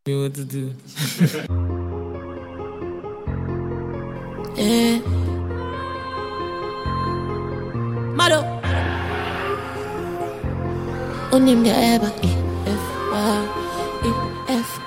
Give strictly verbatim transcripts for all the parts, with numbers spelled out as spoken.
Me what to do. Yeah. Mado. Unim the ever E F Y E F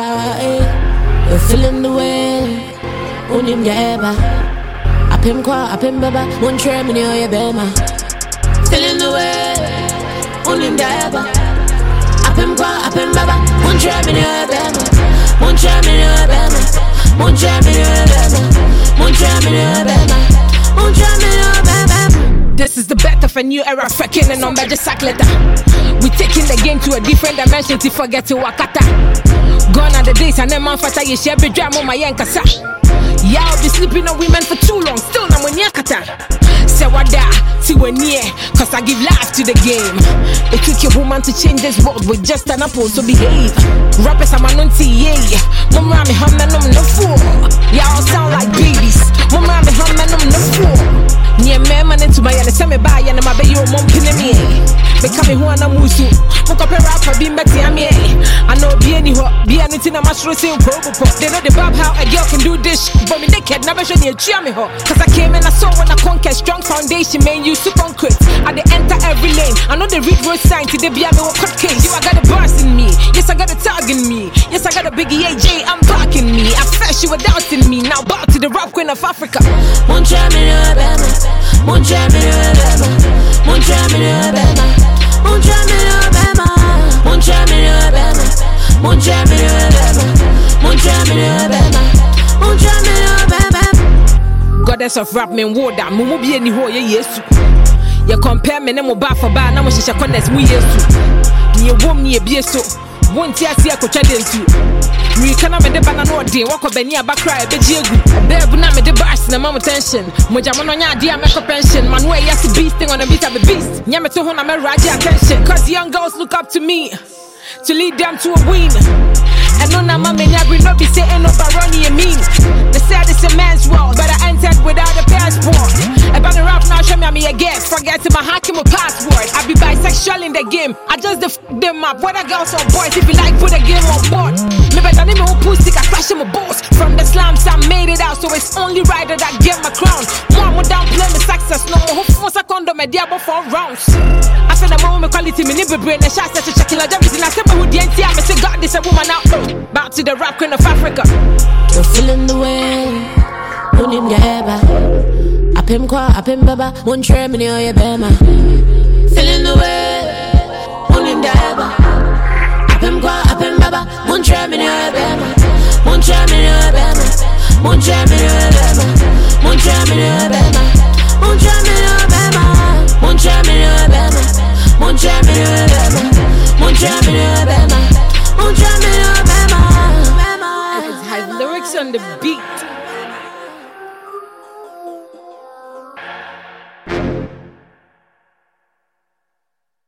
Y. You're feeling the way. Unim the ever. Apim kwa apim baba. One try me near your bema. Feeling the way. Unim the ever. Apim kwa apim baba. One try me near your bema. One try me near your bema. One try me near your bema. One try me near your bema. One try me near your bema. This is the birth of a new era, freaking and on by the sack letter. We taking the game to a different dimension to forget to Wakata. Gone are the days and then man fata you share be drama my yankasa. Yeah, I'll be sleeping on women for too long, still I'm on yakata. Say what da, see when near, cause I give life to the game. It took your woman to change this world with just an apple to behave. Rappers I'm an auntie, yeah. Mama me hum and I'm no fool. Y'all sound like babies. Mama me hum and I'm no fool. Nye me man into my yana send me by yana my baby your mom pin me. Become who ana musu. Muka pe rapper be meti ami. I know be any ho be anything na mashro say go go. They know the bab how a girl can do this, but me naked never show me a me ho. Cause I came and I saw when I conquer strong foundation man you to concrete. I they enter every lane. I know they read road sign to the be me what cut case. You I got a boss in me. Yes I got a tag in me. Yes I got a biggie A J. I'm backing me. I first you were doubting me. Now back to the rap queen of Africa. One try me no bema. One try me no bema. One try me no bema. One try me no bema. One try me no bema. One try me no bema. One try me no bema. One try me no bema. Goddess of rap men woda. Mumu bi eni ho ye Yesu. You compare me nemo ba for ba na mo hihye connect mu Yesu. Ni ewom ni ebie so. Won ti ase akotwa dentu. We kana me de bana no de wako bani abakra e beji egu. Bebu na me de bash na mama tension. Moja mo no nya ade a make pension. Man wey yes beast thing on a beat of a beast. Nya me to ho na me raji attention. Cause young girls look up to me to lead them to a win. And no na mama nya bring no be say no baroni and mean. They said it's a man's world, but I entered without a passport. About the rap now show me me again. Forget my hakim password. I be bisexual in the game. I just the f them up. Whether girls or boys, if you like put the game on board. Me better name me who pussy, I crash my balls. From the slums I made it out, so it's only right that I get my crown. One more down play me success, no more who force a condom me diabo for rounds. I said the moment quality me nibble brain, the shots that you check in like everything. I said who the N T I me say God this a woman out. Back to the rap queen of Africa. You're feeling the way. Unim the eba. Apim kwa apim baba. One try me near your bema. Feeling the way. Unim the eba. Apim kwa apim baba. One try me near your bema. One try me near your bema. One try me near your bema. One try me near your bema.